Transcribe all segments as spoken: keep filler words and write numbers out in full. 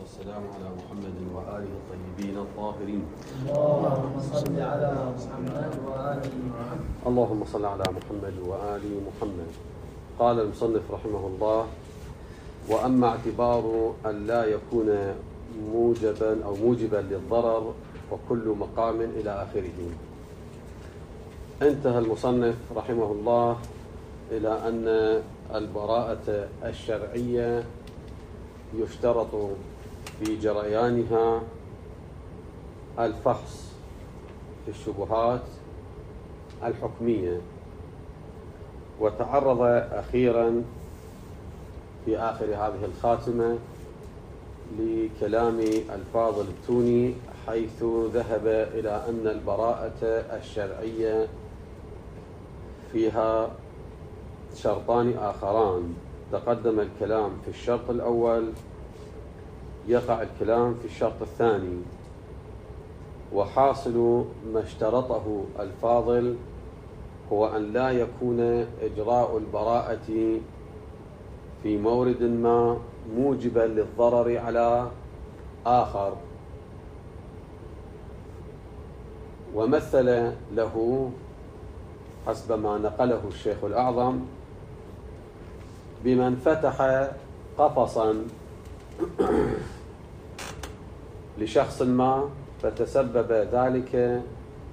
والسلام على محمد وآله الطيبين الطاهرين. اللهم صل على محمد وآل محمد. اللهم صل على محمد وآل محمد. قال المصنف رحمه الله: وأما اعتبار أن لا يكون موجبا أو موجبا للضرر وكل مقام إلى آخره. انتهى المصنف رحمه الله إلى أن البراءة الشرعية يشترط في جريانها الفحص في الشبهات الحكمية، وتعرض أخيرا في آخر هذه الخاتمة لكلام الفاضل التوني، حيث ذهب إلى أن البراءة الشرعية فيها شرطان آخران. تقدم الكلام في الشرط الأول، يقع الكلام في الشرط الثاني. وحاصل ما اشترطه الفاضل هو أن لا يكون إجراء البراءة في مورد ما موجبا للضرر على آخر، ومثل له حسب ما نقله الشيخ الأعظم بمن فتح قفصا لشخص ما فتسبب ذلك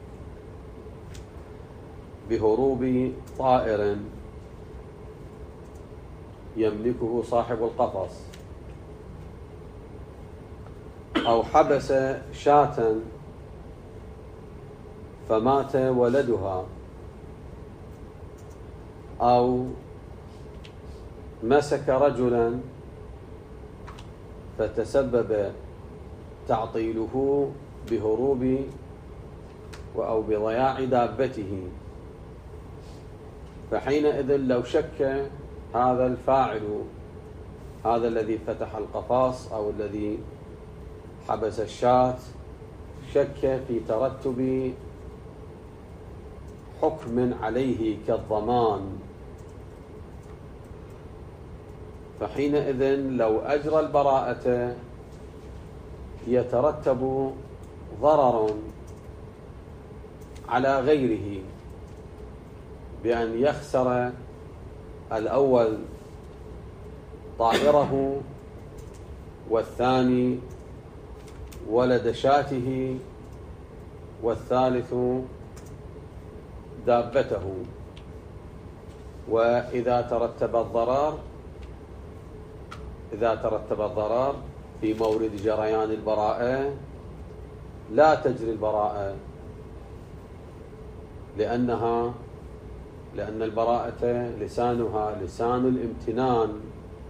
بهروب طائر يملكه صاحب القفص، أو حبس شاة فمات ولدها، أو مسك رجلا فتسبب تعطيله بهروب أو بضياع دابته. فحينئذ لو شك هذا الفاعل، هذا الذي فتح القفص أو الذي حبس الشاة، شك في ترتب حكم عليه كالضمان، فحينئذ لو أجرى البراءة يترتب ضرر على غيره بأن يخسر الأول طائره، والثاني ولد شاته، والثالث دابته. وإذا ترتب الضرر إذا ترتب الضرر في مورد جريان البراءة لا تجري البراءة، لأنها لأن البراءة لسانها لسان الامتنان،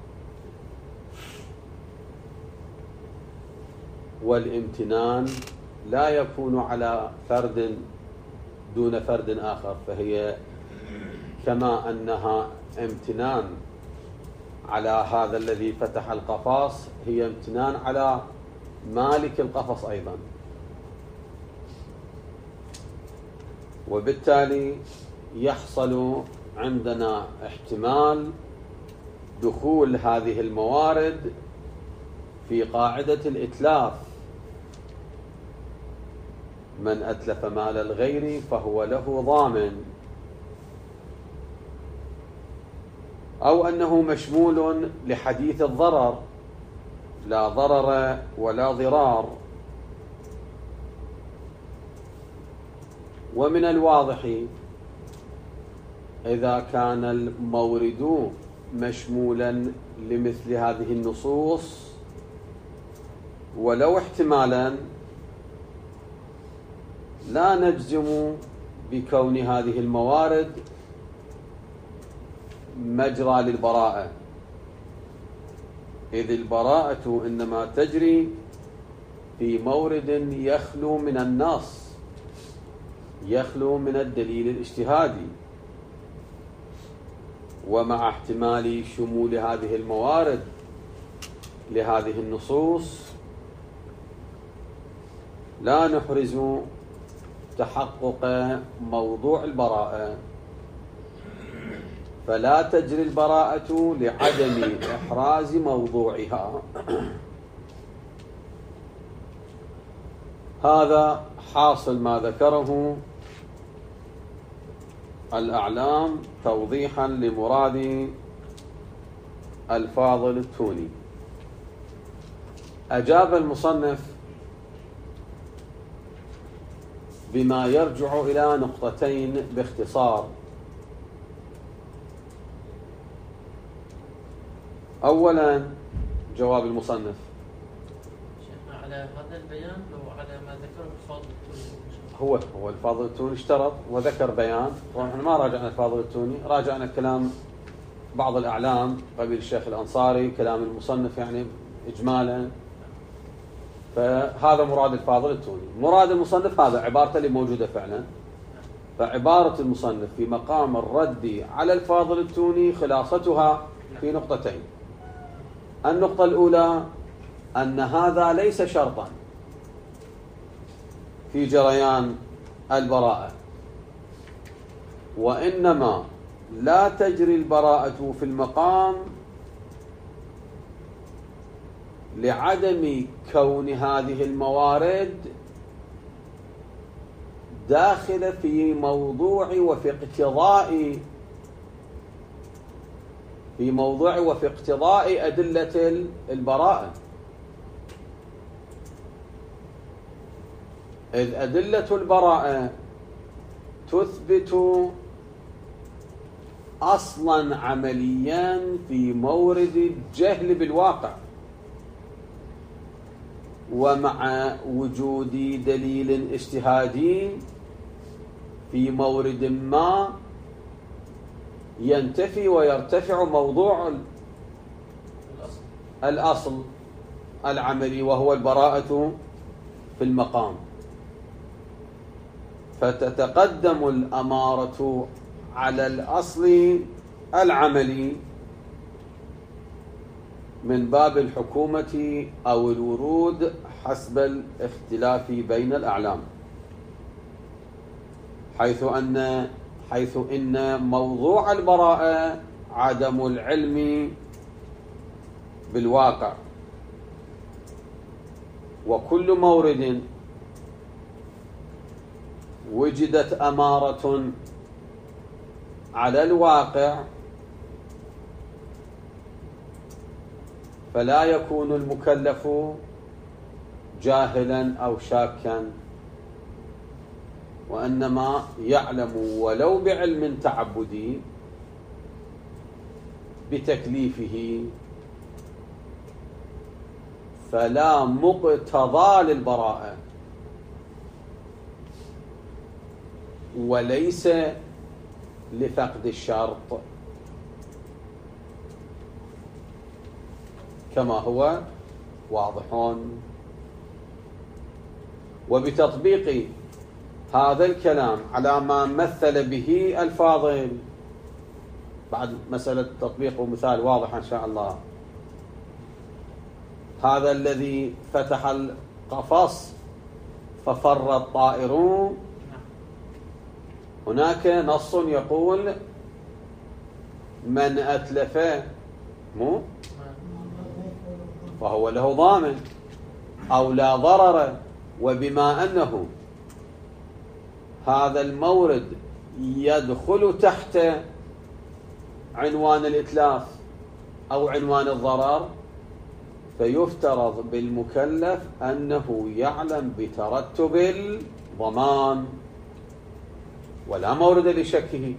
والامتنان لا يكون على فرد دون فرد آخر، فهي كما أنها امتنان على هذا الذي فتح القفص، هي امتنان على مالك القفص أيضا. وبالتالي يحصل عندنا احتمال دخول هذه الموارد في قاعدة الإتلاف: من أتلف مال الغير فهو له ضامن، أو أنه مشمول لحديث الضرر: لا ضرر ولا ضرار. ومن الواضح إذا كان المورد مشمولا لمثل هذه النصوص ولو احتمالا، لا نجزم بكون هذه الموارد مجرى للبراءة، إذ البراءة إنما تجري في مورد يخلو من النص، يخلو من الدليل الاجتهادي. ومع احتمال شمول هذه الموارد لهذه النصوص لا نحرز تحقق موضوع البراءة، فلا تجري البراءة لعدم إحراز موضوعها. هذا حاصل ما ذكره الأعلام توضيحا لمراد الفاضل التوني. أجاب المصنف بما يرجع إلى نقطتين باختصار. أولا جواب المصنف شيخنا على هذا البيان أو على ما ذكره الفاضل التوني؟ هو هو الفاضل التوني اشترط وذكر بيان، ونحن ما راجعنا الفاضل التوني، راجعنا كلام بعض الأعلام قبيل الشيخ الأنصاري، كلام المصنف يعني إجمالا. فهذا مراد الفاضل التوني. مراد المصنف هذا عبارته اللي موجودة فعلا. فعبارة المصنف في مقام الرد على الفاضل التوني خلاصتها في نقطتين. النقطة الأولى أن هذا ليس شرطا في جريان البراءة، وإنما لا تجري البراءة في المقام لعدم كون هذه الموارد داخلة في موضوع وفي اقتضاء في موضوع وفي اقتضاء أدلة البراءة، إذ أدلة البراءة تثبت أصلا عمليا في مورد الجهل بالواقع، ومع وجود دليل اجتهادي في مورد ما ينتفي ويرتفع موضوع الأصل العملي وهو البراءة في المقام، فتتقدم الأمارة على الأصل العملي من باب الحكومة أو الورود حسب الاختلاف بين الأعلام، حيث أن حيث إن موضوع البراءة عدم العلم بالواقع، وكل مورد وجدت أمارة على الواقع فلا يكون المكلف جاهلا أو شاكا، وإنما يعلم ولو بعلم تعبدي بتكليفه، فلا مقتضى للبراءة وليس لفقد الشرط كما هو واضح. وبتطبيق هذا الكلام على ما مثل به الفاضل، بعد مسألة تطبيق ومثال واضح إن شاء الله، هذا الذي فتح القفص ففر الطائرون، هناك نص يقول من أتلف مو فهو له ضامن أو لا ضرر، وبما أنه هذا المورد يدخل تحت عنوان الإتلاف أو عنوان الضرر، فيفترض بالمكلف أنه يعلم بترتب الضمان ولا مورد لشكه.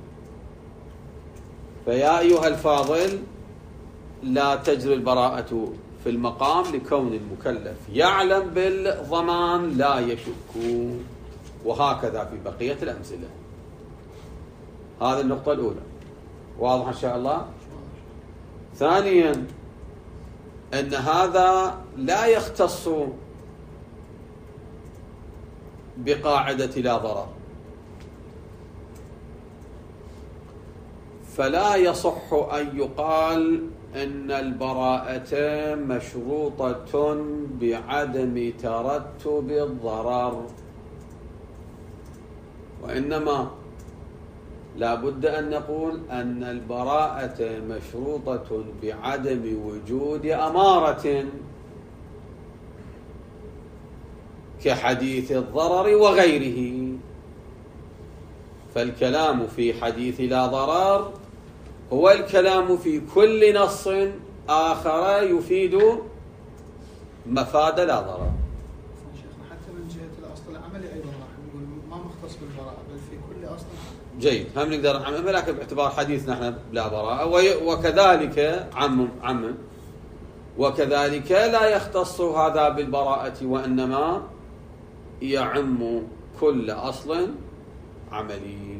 فيا أيها الفاضل، لا تجري البراءة في المقام لكون المكلف يعلم بالضمان لا يشك، وهكذا في بقية الأمثلة. هذه النقطة الأولى واضح إن شاء الله. ثانيا أن هذا لا يختص بقاعدة لا ضرر، فلا يصح أن يقال إن البراءة مشروطة بعدم ترتب الضرر، وإنما لا بد أن نقول أن البراءة مشروطة بعدم وجود أمارة كحديث الضرر وغيره. فالكلام في حديث لا ضرر هو الكلام في كل نص آخر يفيد مفاد لا ضرر. شيخنا حتى من جهة الأصل العملي أيضا راح نقول ما مختص بالبراءة بل في كل أصل. جيد، هم نقدر نعمم، لكن باعتبار حديثنا احنا لا براءة. وكذلك عمم عمم وكذلك لا يختص هذا بالبراءة وإنما يعم كل أصل عملي.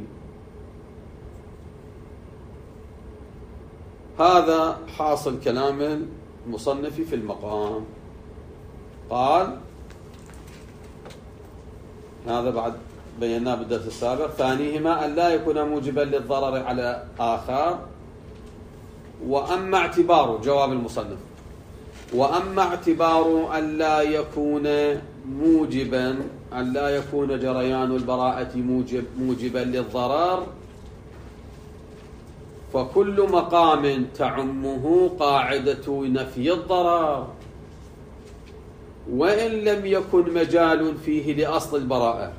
هذا حاصل كلام المصنف في المقام. قال هذا بعد بيناه بالدرس السابق. ثانيهما أن لا يكون موجبا للضرر على آخر. وأما اعتبار جواب المصنف وأما اعتبار أن لا يكون موجبا أن لا يكون جريان البراءة موجب موجبا للضرر فكل مقام تعمه قاعدة نفي الضرر وإن لم يكن مجال فيه لأصل البراءة،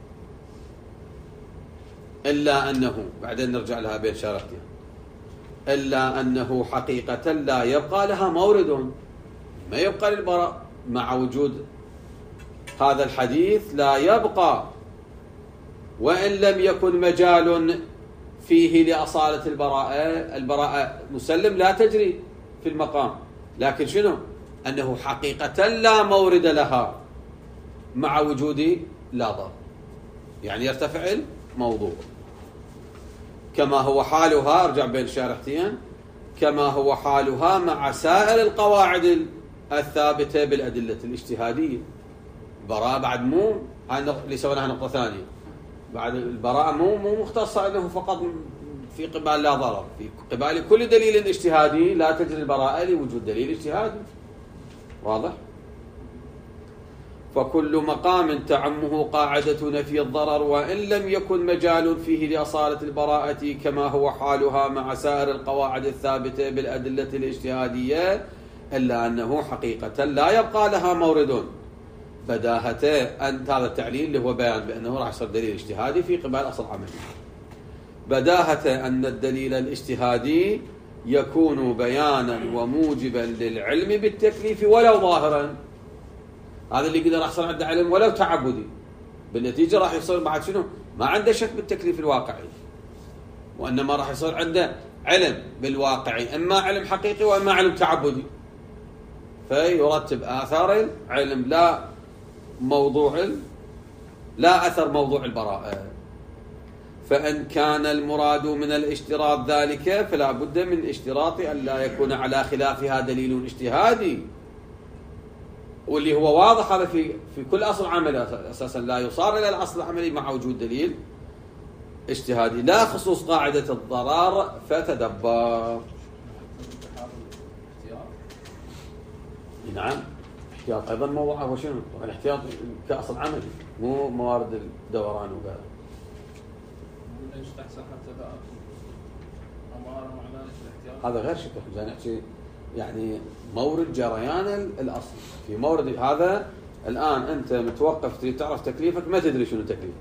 إلا أنه بعدين نرجع لها بين شارتها إلا أنه حقيقة لا يبقى لها مورد، ما يبقى للبراء مع وجود هذا الحديث لا يبقى، وإن لم يكن مجال فيه لأصالة البراءة. البراءة مسلم لا تجري في المقام، لكن شنو؟ أنه حقيقة لا مورد لها مع وجود لا ضرر، يعني يرتفع الموضوع كما هو حالها. ارجع بين الشارحتين. كما هو حالها مع سائر القواعد الثابتة بالأدلة الاجتهادية. البراءة بعد مو اللي سويناها نقطة ثانية، بعد البراءة مو مو مختصة أنه فقط في قبال لا ضرر، في قبال كل دليل اجتهادي لا تجري البراءة لوجود دليل اجتهادي. واضح؟ فكل مقام تعمه قاعدة نفي الضرر وإن لم يكن مجال فيه لأصالة البراءة كما هو حالها مع سائر القواعد الثابتة بالأدلة الاجتهادية، إلا أنه حقيقة لا يبقى لها مورد. بداهة أن هذا التعليل اللي هو بيان بأنه راح يصير دليل اجتهادي في قبال أصل عملي. بداهة أن الدليل الاجتهادي يكون بيانا وموجبا للعلم بالتكليف ولو ظاهرا. هذا اللي قدر يحصل عنده علم ولو تعبدي، بالنتيجة راح يصير بعد شنو؟ ما عنده شك بالتكليف الواقعي، وإنما راح يصير عنده علم بالواقعي، إما علم حقيقي وإما علم تعبدي، فيرتب آثار العلم لا موضوع لا أثر موضوع البراءة. فإن كان المراد من الاشتراط ذلك فلا بد من اشتراط أن لا يكون على خلافها دليل اجتهادي، واللي هو واضح هذا في في كل أصل عملي أساسا لا يصار إلى الأصل العملي مع وجود دليل اجتهادي. لا خصوص قاعدة الضرر فتدبر. نعم، احتياط أيضا موضوعه هو شنو؟ الاحتياط كأصل عملي مو موارد الدوران وغيره. هذا غير شك، احنا نحكي يعني مورد جريان الأصل. في مورد هذا الآن أنت متوقف تريد تعرف تكليفك ما تدري شنو تكليفك،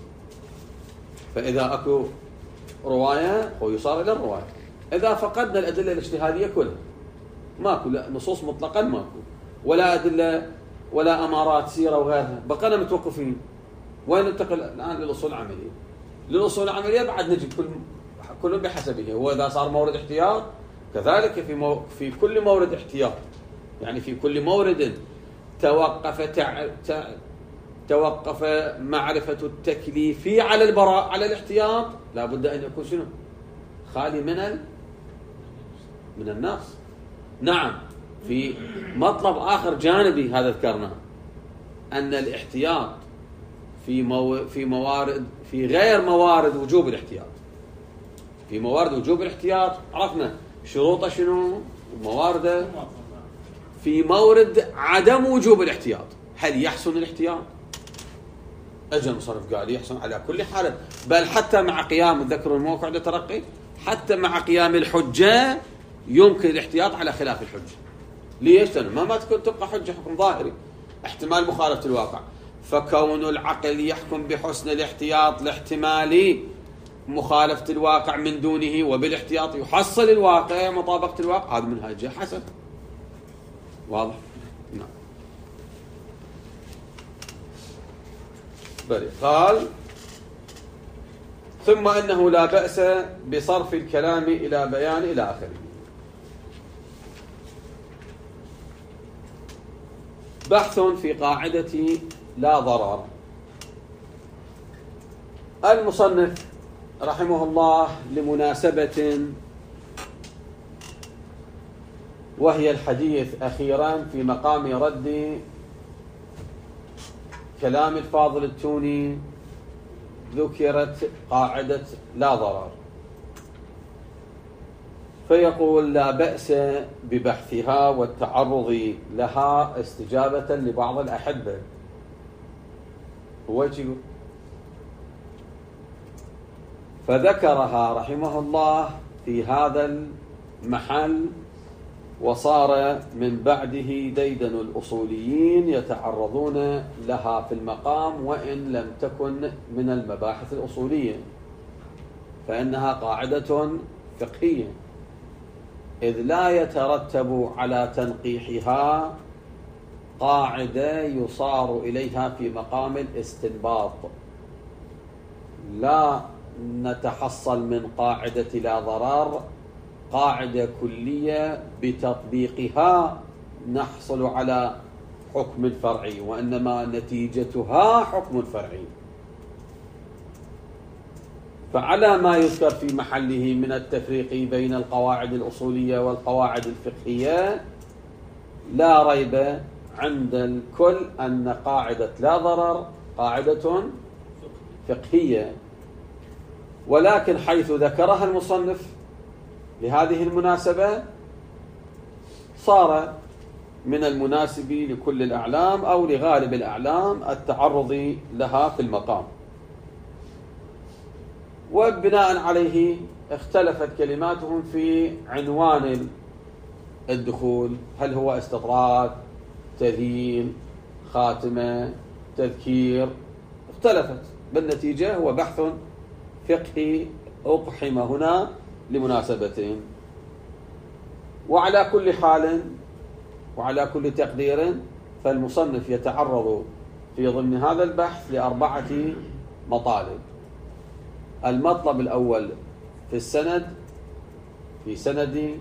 فإذا أكو رواية هو يصار إلى الرواية. إذا فقدنا الأدلة الاجتهادية كلها ماكو نصوص مطلقا، ماكو ولا أدلة ولا أمارات سيرة وغيرها، بقينا متوقفين. وين ننتقل الآن للأصول العملية؟ للأصول العملية بعد نجد كل كل بحسبه. هو إذا صار مورد احتياط كذلك في مو في كل مورد احتياط، يعني في كل مورد توقف تع... تع... توقف معرفة التكليف على البراء على الاحتياط، لا بد أن يكون شنو؟ خالي من ال... من النص. نعم، في مطلب آخر جانبي هذا ذكرناه، أن الاحتياط في مو... في موارد في غير موارد وجوب الاحتياط. في موارد وجوب الاحتياط عرفنا شروطه شنو وموارده. في مورد عدم وجوب الاحتياط هل يحسن الاحتياط؟ اجى المصنف قال يحسن على كل حال، بل حتى مع قيام ذكر الموقع للترقي، حتى مع قيام الحجة يمكن الاحتياط على خلاف الحجة. ليش؟ ما ما تكون تبقى حجة حكم ظاهري احتمال مخالفة الواقع، فكون العقل يحكم بحسن الاحتياط لاحتمال مخالفة الواقع من دونه وبالاحتياط يحصل الواقع مطابقة الواقع، هذا منهج حسن واضح. نعم. بلي. قال ثم أنه لا بأس بصرف الكلام إلى بيان إلى آخره. بحث في قاعدة لا ضرر. المصنف رحمه الله لمناسبة وهي الحديث أخيرا في مقام رد كلام الفاضل التوني ذكرت قاعدة لا ضرر، فيقول لا بأس ببحثها والتعرض لها استجابة لبعض الأحبة. هو يقول فذكرها رحمه الله في هذا المحل، وصار من بعده ديدن الأصوليين يتعرضون لها في المقام وإن لم تكن من المباحث الأصولية، فإنها قاعدة فقهية، إذ لا يترتب على تنقيحها قاعدة يصار إليها في مقام الاستنباط. لا نتحصل من قاعدة لا ضرر قاعدة كلية بتطبيقها نحصل على حكم فرعي، وإنما نتيجتها حكم فرعي. فعلى ما يذكر في محله من التفريق بين القواعد الأصولية والقواعد الفقهية لا ريب عند الكل أن قاعدة لا ضرر قاعدة فقهية، ولكن حيث ذكرها المصنف لهذه المناسبة صار من المناسب لكل الأعلام أو لغالب الأعلام التعرض لها في المقام. وبناء عليه اختلفت كلماتهم في عنوان الدخول، هل هو استطراد، تذييل، خاتمة، تذكير، اختلفت. بالنتيجة هو بحث فقهي أقحم هنا لمناسبتين. وعلى كل حال وعلى كل تقدير فالمصنف يتعرض في ضمن هذا البحث لأربعة مطالب. المطلب الأول في السند، في سند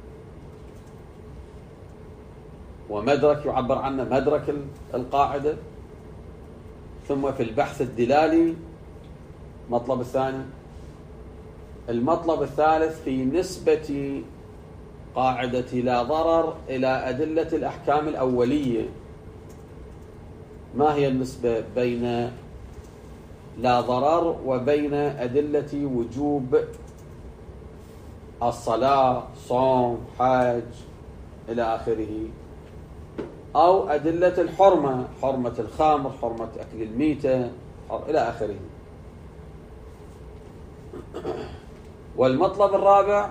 ومدرك يعبر عنه مدرك القاعدة، ثم في البحث الدلالي مطلب الثاني. المطلب الثالث في نسبة قاعدة لا ضرر إلى أدلة الأحكام الأولية، ما هي النسبة بين لا ضرر وبين أدلة وجوب الصلاة، صوم، حج إلى آخره، أو أدلة الحرمة، حرمة الخمر، حرمة أكل الميتة إلى آخره. والمطلب الرابع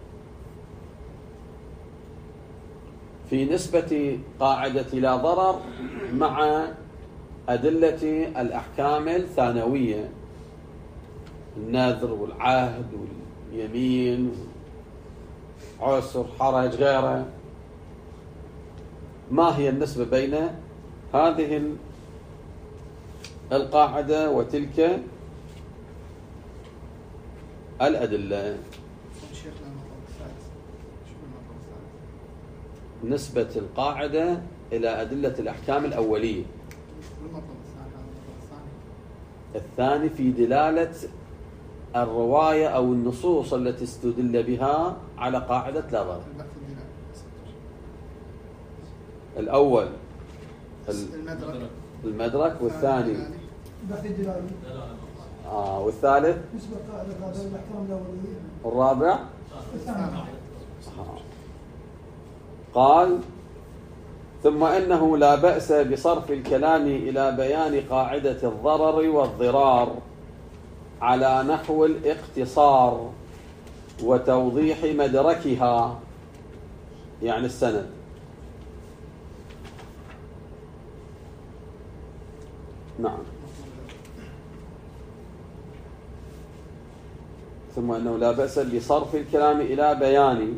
في نسبة قاعدة لا ضرر مع أدلة الأحكام الثانوية، النذر والعهد واليمين، عسر، حرج، غيره. ما هي النسبة بين هذه القاعدة وتلك الأدلة؟ نسبة القاعدة إلى أدلة الأحكام الأولية. الثاني في دلالة الرواية أو النصوص التي استدل بها على قاعدة لا ضرر. الأول المدرك, المدرك والثاني بحث الدلالي. آه والثالث نسبة قاعدة الأحكام الأولية. والرابع الثاني. قال ثم إنه لا بأس بصرف الكلام إلى بيان قاعدة الضرر والضرار على نحو الاختصار وتوضيح مدركها، يعني السند. نعم. ثم أنه لا بأس بصرف الكلام إلى بيان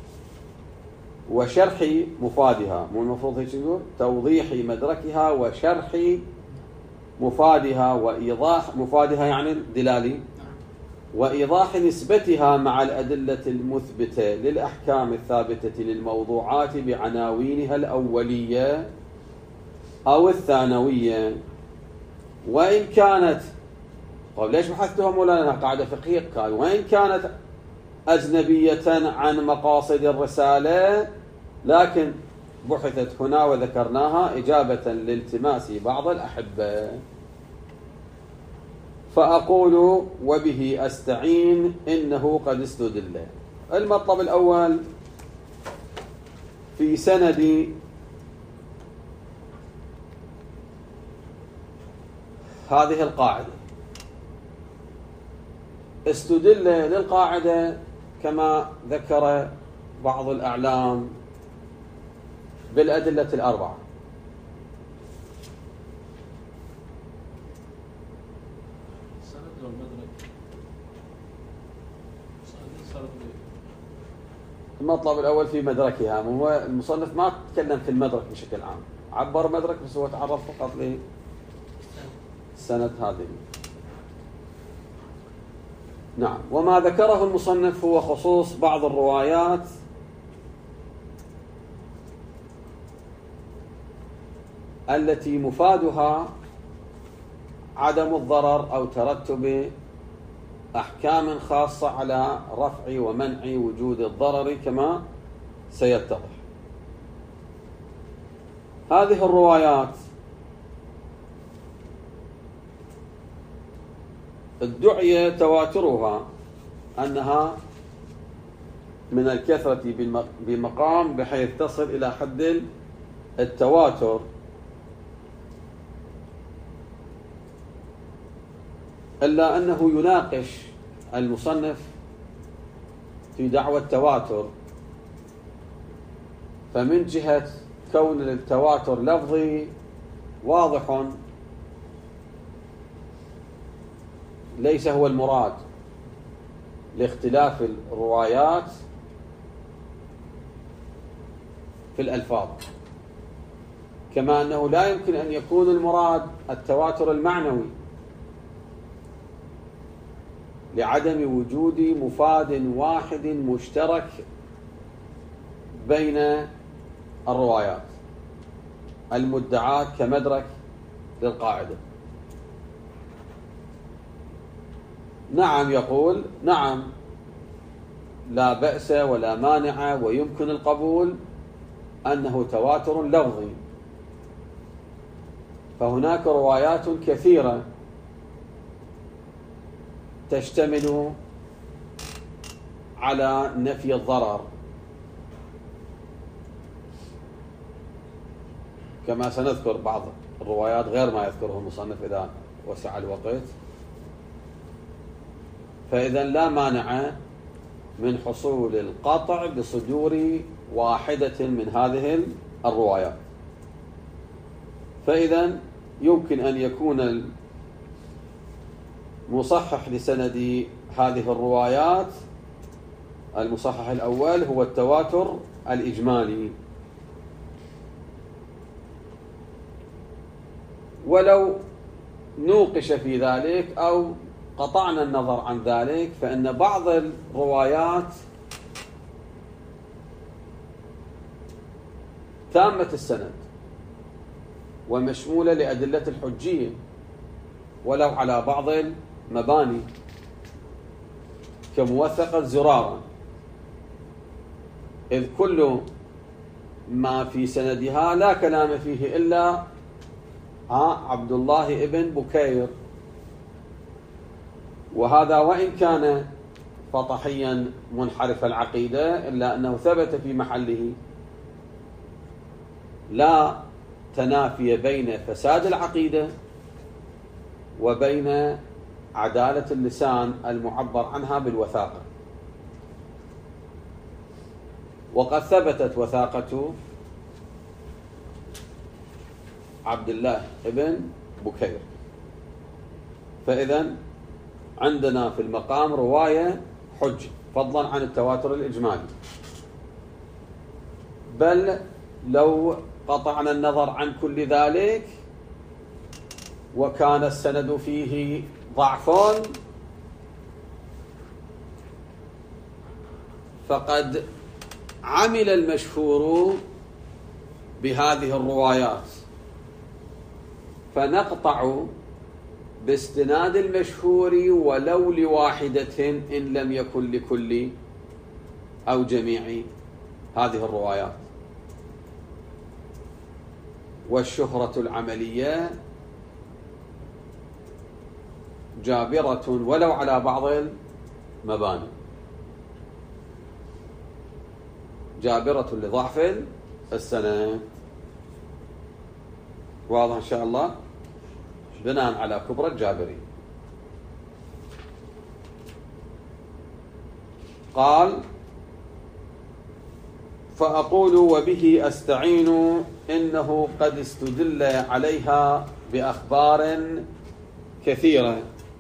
وشرح مفادها، مو المفروض هيك يقول؟ توضيح مدركها وشرح مفادها وإيضاح مفادها يعني الدلالي، وإيضاح نسبتها مع الأدلة المثبتة للأحكام الثابتة للموضوعات بعناوينها الأولية أو الثانوية، وإن كانت، طيب ليش بحثتها مولانا؟ قاعدة فقهية. قال وإن كانت أجنبية عن مقاصد الرسالة، لكن بحثت هنا وذكرناها إجابة لالتماس بعض الأحبة. فأقول وبه أستعين إنه قد استدل. المطلب الأول في سند هذه القاعدة. استدل للقاعدة كما ذكر بعض الأعلام بالأدلة الأربعة. المطلب الأول في مدركها، هو المصنف ما تكلم في المدرك بشكل عام، عبر مدرك بس هو تعرف فقط للسند هذه. نعم. وما ذكره المصنف هو خصوص بعض الروايات التي مفادها عدم الضرر أو ترتب أحكام خاصة على رفع ومنع وجود الضرر كما سيتضح. هذه الروايات ادعي تواترها أنها من الكثرة بمقام بحيث تصل إلى حد التواتر، إلا أنه يناقش المصنف في دعوى التواتر. فمن جهة كون التواتر لفظي واضح ليس هو المراد لاختلاف الروايات في الألفاظ، كما أنه لا يمكن أن يكون المراد التواتر المعنوي لعدم وجود مفاد واحد مشترك بين الروايات المدعاة كمدرك للقاعدة. نعم، يقول نعم لا بأس ولا مانع ويمكن القبول أنه تواتر لفظي، فهناك روايات كثيرة تشتمل على نفي الضرر، كما سنذكر بعض الروايات غير ما يذكره المصنف إذا وسع الوقت. فإذا لا مانع من حصول القطع بصدور واحدة من هذه الروايات. فإذا يمكن أن يكون المصحح لسند هذه الروايات، المصحح الأول هو التواتر الإجمالي، ولو نوقش في ذلك أو قطعنا النظر عن ذلك فإن بعض الروايات تامة السند ومشمولة لأدلة الحجية ولو على بعض المباني كموثقة زرارة، إذ كل ما في سندها لا كلام فيه إلا عبد الله ابن بكير، وهذا وإن كان فطحيا منحرف العقيدة إلا أنه ثبت في محله. لا تنافي بين فساد العقيدة وبين عدالة اللسان المعبر عنها بالوثاقة، وقد ثبتت وثاقة عبد الله ابن بكير. فإذا عندنا في المقام رواية حجة فضلا عن التواتر الإجمالي. بل لو قطعنا النظر عن كل ذلك وكان السند فيه ضعف فقد عمل المشهور بهذه الروايات، فنقطع باستناد المشهور ولو لواحدة إن لم يكن لكل أو جميع هذه الروايات. والشهرة العملية جابرة ولو على بعض المباني، جابرة لضعف السند. واضح إن شاء الله؟ بناء على كبرى الجابري. قال: فأقول وبه أستعين إنه قد استدل عليها بأخبار كثيرة.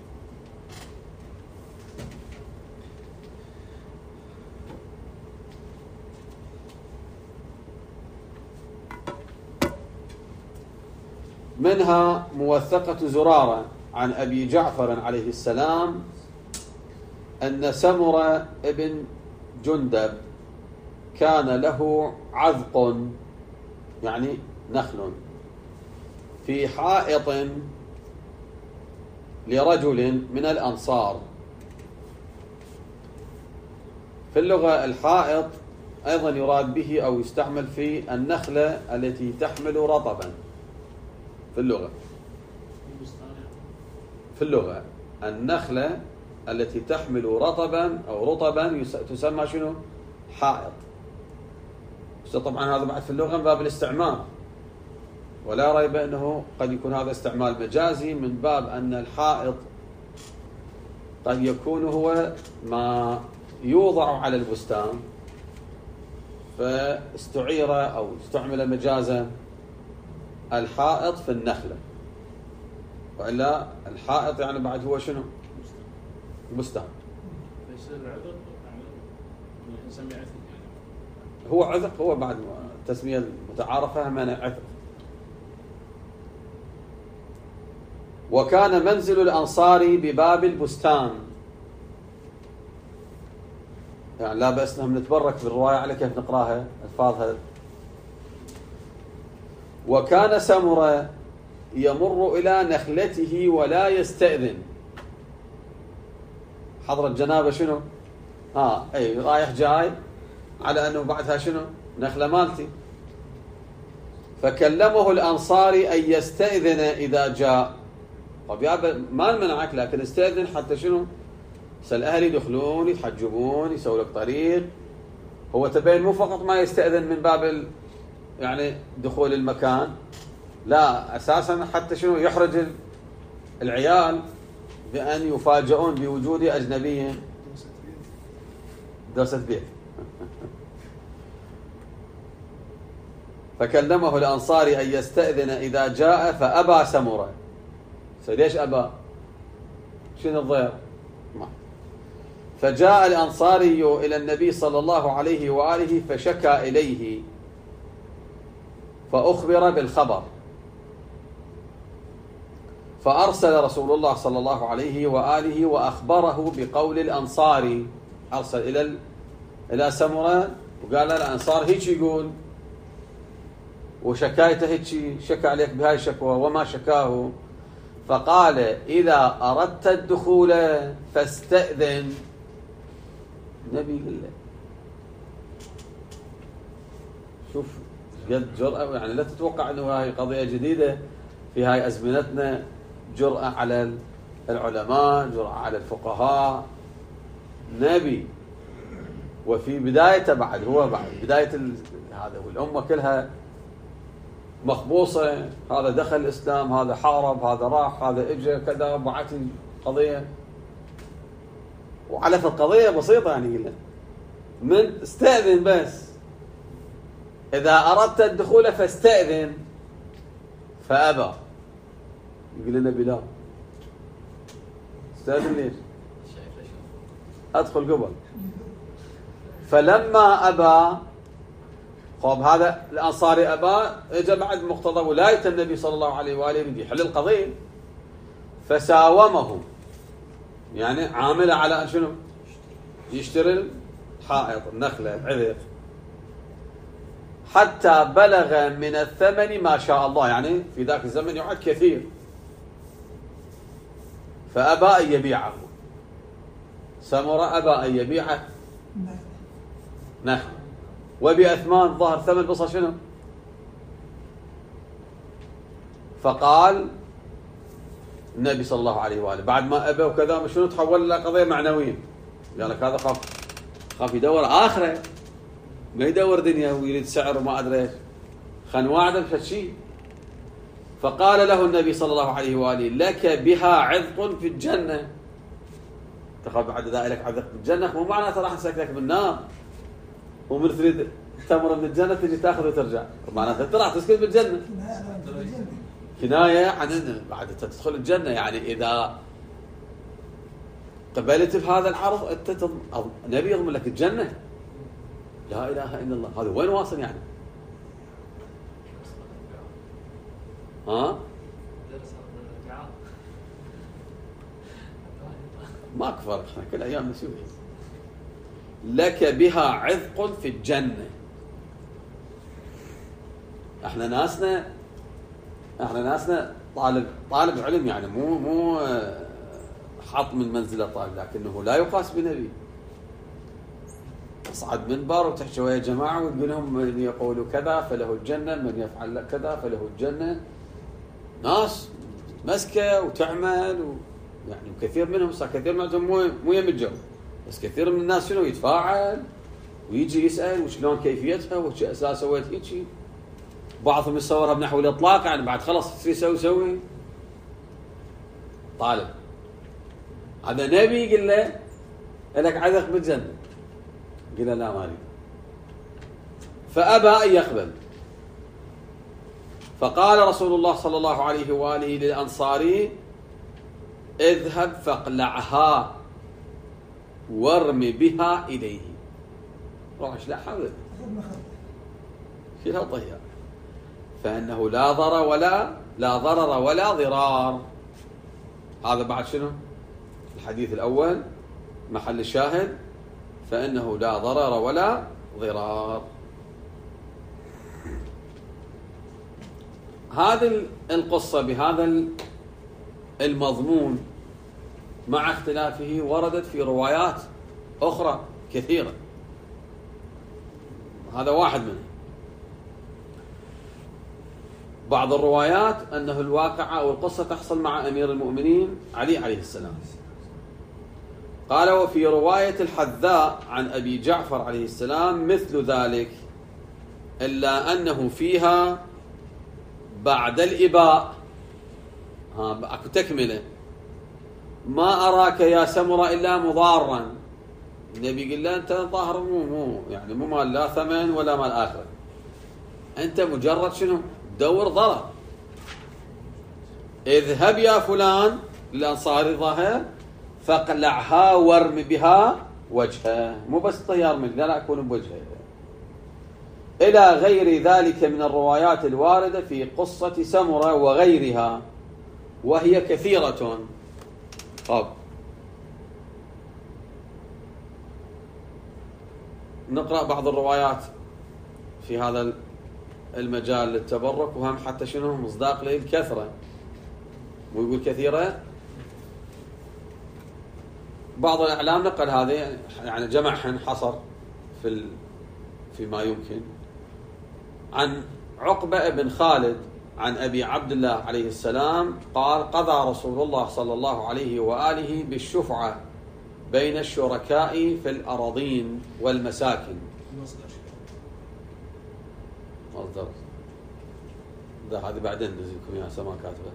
منها موثقة زرارة عن أبي جعفر عليه السلام أن سمرة ابن جندب كان له عذق يعني نخل في حائط لرجل من الأنصار. في اللغة الحائط أيضا يراد به أو يستعمل في النخلة التي تحمل رطبا. في اللغة في اللغة النخلة التي تحمل رطبا أو رطبا تسمى شنو؟ حائط. طبعا هذا بعد في اللغة من باب الاستعمال، ولا ريب أنه قد يكون هذا استعمال مجازي من باب أن الحائط قد يكون هو ما يوضع على البستان فاستعير أو استعمل مجازا الحائط في النخلة، وإلا الحائط يعني بعد هو شنو؟ بستان. يصير العذق نسميه عذق. هو عذق، هو بعد التسمية المتعارفة من عذق. وكان منزل الأنصار بباب البستان، يعني لا بأس نحن نتبرك بالرواية على كيف نقراها ألفاظها. وكان سمرة يمر إلى نخلته ولا يستأذن. حضر الجنابة شنو؟ ها أي رايح جاي على أنه بعدها شنو؟ نخلة مالتي. فكلمه الأنصاري أن يستأذن إذا جاء. طب يا ما منعك، لكن استأذن حتى شنو؟ سأل أهلي يدخلون يتحجبون يسوي لك طريق. هو تبين مو فقط ما يستأذن من باب يعني دخول المكان، لا أساسا حتى شنو؟ يحرج العيال بأن يفاجئون بوجود أجنبي دوسة بيت. فكلمه الأنصاري أن يستأذن إذا جاء فأبى سمرة. ليش أبى؟ شنو الضير؟ فجاء الأنصاري إلى النبي صلى الله عليه وآله فشكى إليه فأخبر بالخبر، فأرسل رسول الله صلى الله عليه وآله وأخبره بقول الأنصاري. أرسل إلى إلى سمرة وقال له الأنصار هيك يقول وشكايته هيك شكى عليك بهاي الشكوى وما شكاه. فقال إذا أردت الدخول فاستأذن. النبي قال له شوف قد جرأة، يعني لا تتوقع أنه هاي قضية جديدة في هاي أزمنتنا. جرأة على العلماء، جرأة على الفقهاء. نبي وفي بدايته بعد هو بعد بداية هذا والأمة كلها مخبوصة. هذا دخل الإسلام، هذا حارب، هذا راح، هذا اجى كذا، بعت القضية وعلى القضية بسيطة. يعني قلنا من استأذن بس، إذا أردت الدخول فاستأذن، فأبى. يقول لنا بلال استاذن ليش؟ ادخل قبل. فلما ابى، طب هذا الانصاري ابى، اجى بعد مقتضى ولايه النبي صلى الله عليه واله بده يحل القضيه، فساومهم، يعني عامله على ان شنو؟ يشتري الحائط، النخله، العذق، حتى بلغ من الثمن ما شاء الله، يعني في ذاك الزمن يعد كثير، فابى ان يبيعه. سمره ابى ان يبيعه نخل، وبأثمان ظهر ثمن بصر شنو؟ فقال النبي صلى الله عليه واله بعد ما ابى وكذا شنو، تحول الى قضيه معنويه. قال لك هذا خاف خاف يدور اخره، ما يدور دنيا ويريد سعر وما ادري ايش، خل واعده بشيء شيء. فقال له النبي صلى الله عليه واله لك بها عذق في الجنه. تخاف بعد ذا لك عذق في الجنه، مو معناته راح نسكتك بالنار ومن تريد تمر من الجنه تجي تاخذ وترجع، معناته انت راح تسكت بالجنه. كنايه عن ان بعد تدخل الجنه، يعني اذا قبلت بهذا العرض انت تضم... النبي يضمن لك الجنه. لا اله الا الله، هذا وين واصل يعني؟ ها؟ ماكو فرق، احنا كل ايام نسوي. لك بها عذق في الجنه. احنا ناسنا احنا ناسنا طالب طالب علم، يعني مو مو حط من منزله طالب، لكنه لا يقاس بنبي. تصعد منبر وتحكي ويا جماعه وتقول لهم من يقول كذا فله الجنه، من يفعل كذا فله الجنه. ناس مسكه وتعمل و... يعني كثير منهم صار كثير منهم مو مو يم الجو، بس كثير من الناس شنو يتفاعل ويجي يسال وشلون كيفيتها وش اساس سويت هيك. بعضهم يصورها بنحو الاطلاق، يعني بعد خلص تصير سوي سوي طالب. هذا نبي يقول له لك عذق بالجنه، قال له لا ما اريد، فابى ان يقبل. فقال رسول الله صلى الله عليه واله للانصاري اذهب فاقلعها وارم بها اليه. روح اشلعها شيلها وطيها، فانه لا ضرر ولا لا ضرر ولا ضرار. هذا بعد شنو؟ الحديث الاول محل الشاهد، فانه لا ضرر ولا ضرار. هذه القصه بهذا المضمون مع اختلافه وردت في روايات اخرى كثيره، هذا واحد منها. بعض الروايات انه الواقعه او القصه تحصل مع امير المؤمنين علي عليه السلام. قال وفي روايه الحذاء عن ابي جعفر عليه السلام مثل ذلك، الا انه فيها بعد الاباء، ها اكو تكمله، ما اراك يا سمره الا مضارا. النبي يقول له انت ظاهر مو مو يعني مو مال لا ثمن ولا مال اخره، انت مجرد شنو؟ دور ضرر. اذهب يا فلان الانصاري ظاهر فاقلعها وارم بها وجهه، مو بس طيار من لا لا اكون بوجهه. الى غير ذلك من الروايات الوارده في قصه سمره وغيرها، وهي كثيره. طب نقرأ بعض الروايات في هذا المجال للتبرك، وهم حتى شنو مصداق للكثرة، ويقول كثيرة. بعض الإعلام نقل هذه، يعني جمعهن حصر في ال... فيما يمكن. عن عقبة بن خالد عن أبي عبد الله عليه السلام قال قضى رسول الله صلى الله عليه وآله بالشفعة بين الشركاء في الأراضين والمساكن. مصدر ده هذه بعدين نزلكم يا سما كاتبه.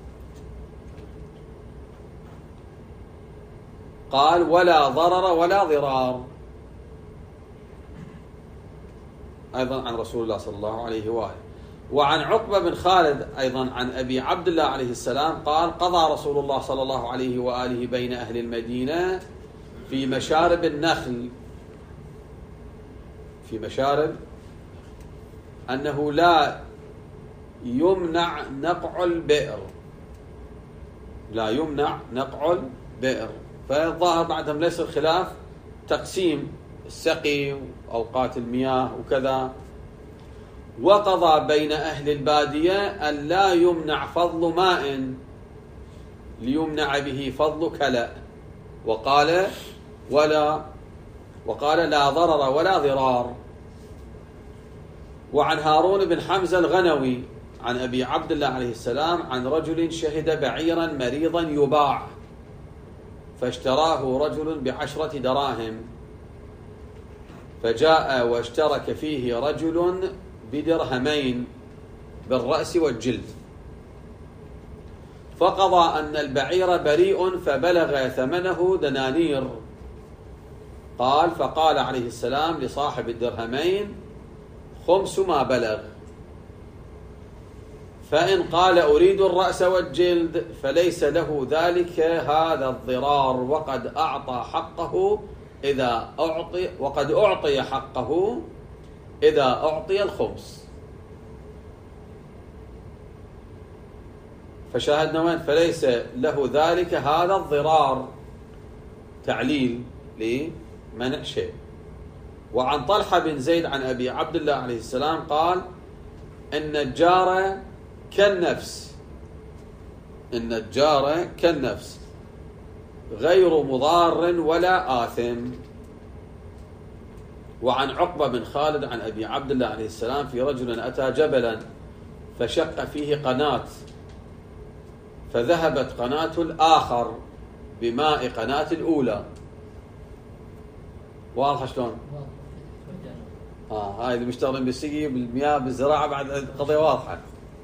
قال ولا ضرر ولا ضرار، أيضا عن رسول الله صلى الله عليه وآله. وعن عقبة بن خالد أيضا عن أبي عبد الله عليه السلام قال قضى رسول الله صلى الله عليه وآله بين أهل المدينة في مشارب النخل في مشارب أنه لا يمنع نقع البئر لا يمنع نقع البئر. فالظاهر بعدهم ليس الخلاف تقسيم السقي وأوقات المياه وكذا. وقضى بين أهل البادية أن لا يمنع فضل ماء ليمنع به فضل كلأ، وقال ولا وقال لا ضرر ولا ضرار. وعن هارون بن حمزة الغنوي عن أبي عبد الله عليه السلام عن رجل شهد بعيرا مريضا يباع فاشتراه رجل بعشرة دراهم، فجاء واشترك فيه رجل بدرهمين بالرأس والجلد، فقضى أن البعير بريء فبلغ ثمنه دنانير. قال فقال عليه السلام لصاحب الدرهمين خمس ما بلغ، فإن قال أريد الرأس والجلد فليس له ذلك هذا الضرار، وقد أعطى حقه إذا أعطي وقد أعطي حقه إذا أعطي الخمس. فشاهدنا وين فليس له ذلك هذا الضرار، تعليل لمنع شيء. وعن طلحة بن زيد عن أبي عبد الله عليه السلام قال إن الجار كالنفس إن الجار كالنفس غير مضار ولا آثم. وعن عقبة بن خالد عن أبي عبد الله عليه السلام في رجل أتى جبلا فشق فيه قناة فذهبت قناة الآخر بماء قناة الأولى. واضح شلون؟ آه هاي اللي مشتغلين بالسقي بالمياه بالزراعة بعد قضية واضحة.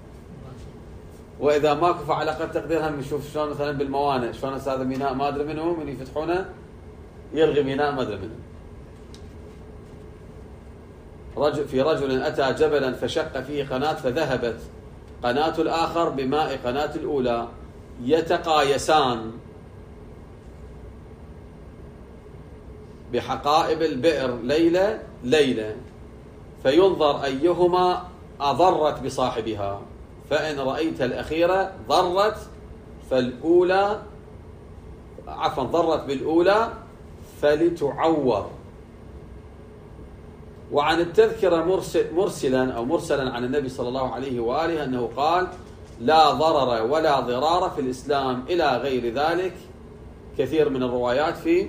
وإذا ماكو فعلى أقل تقديرها نشوف شلون مثلا بالموانئ شلون هذا ميناء ما أدري منه من يفتحونه يلغي ميناء ما أدري منه. رجل في رجل أتى جبلا فشق فيه قناة فذهبت قناة الآخر بماء قناة الأولى يتقايسان بحقائب البئر ليلة ليلة فينظر أيهما أضرت بصاحبها، فإن رأيت الأخيرة ضرت فالأولى عفوا ضرت بالأولى فلتعور. وعن التذكرة مرسل مرسلا أو مرسلا عن النبي صلى الله عليه وآله أنه قال لا ضرر ولا ضرار في الإسلام إلى غير ذلك. كثير من الروايات في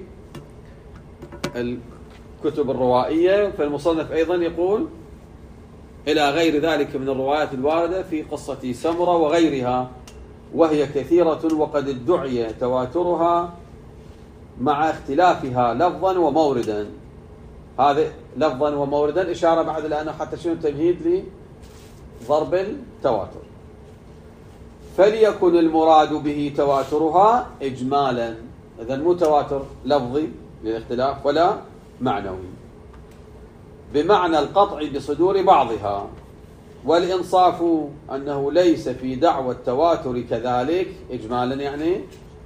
الكتب الروائية، فالمصنف أيضا يقول إلى غير ذلك من الروايات الواردة في قصة سمرة وغيرها، وهي كثيرة وقد ادعي تواترها مع اختلافها لفظا وموردا. هذا لفظا وموردا إشارة بعد لأنه حتى شنو تمهيد لضرب التواتر. فليكن المراد به تواترها إجمالا، إذن مو تواتر لفظي للاختلاف ولا معنوي، بمعنى القطع بصدور بعضها. والإنصاف أنه ليس في دعوى التواتر كذلك إجمالا يعني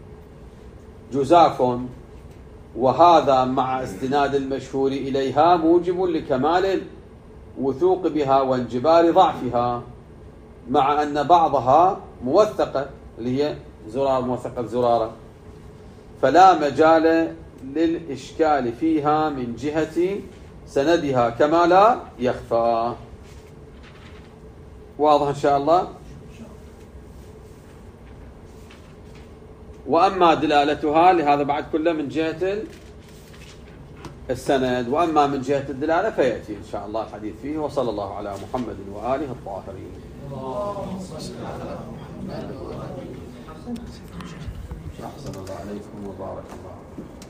جزاف، وهذا مع استناد المشهور إليها موجب لكمال الوثوق بها وانجبار ضعفها، مع أن بعضها موثقة اللي هي زرار موثقة زرارة، فلا مجال للإشكال فيها من جهة سندها كما لا يخفى. واضح إن شاء الله. وأما دلالتها لهذا بعد كله من جهة السند، وأما من جهة الدلالة فيأتي إن شاء الله الحديث فيه. وصلى الله على محمد وآله الطاهرين. أحسن الله عليكم وبارك الله.